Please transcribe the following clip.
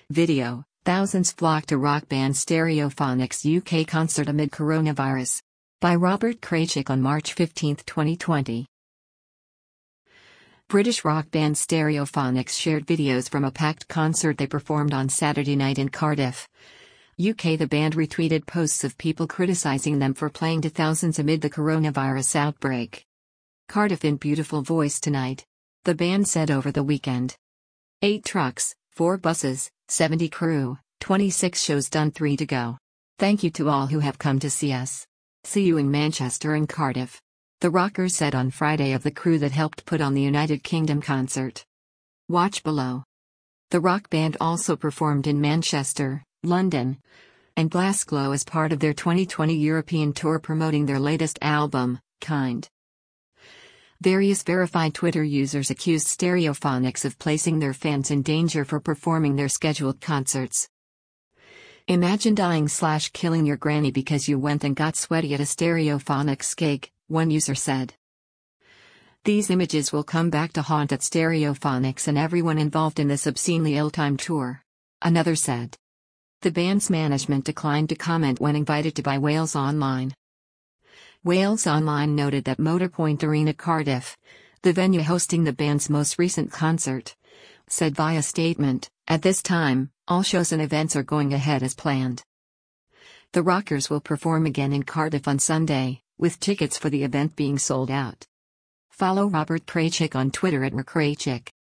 Video: thousands flock to rock band Stereophonics UK concert amid coronavirus. By Robert Kraychik on March 15, 2020. British rock band Stereophonics shared videos from a packed concert they performed on Saturday night in Cardiff, UK. The band retweeted posts of people criticizing them for playing to thousands amid the coronavirus outbreak. Cardiff in beautiful voice tonight, the band said over the weekend. 8 trucks, 4 buses, 70 crew, 26 shows done, 3 to go. Thank you to all who have come to see us. See you in Manchester and Cardiff, the rockers said on Friday of the crew that helped put on the United Kingdom concert. Watch below. The rock band also performed in Manchester, London, and Glasgow as part of their 2020 European tour promoting their latest album, Kind. Various verified Twitter users accused Stereophonics of placing their fans in danger for performing their scheduled concerts. Imagine dying/killing your granny because you went and got sweaty at a Stereophonics gig, one user said. These images will come back to haunt at Stereophonics and everyone involved in this obscenely ill-timed tour, another said. The band's management declined to comment when invited to by Wales Online. Wales Online noted that Motorpoint Arena Cardiff, the venue hosting the band's most recent concert, said via statement, "At this time, all shows and events are going ahead as planned." The rockers will perform again in Cardiff on Sunday, with tickets for the event being sold out. Follow Robert Kraychik on Twitter @RKraychik.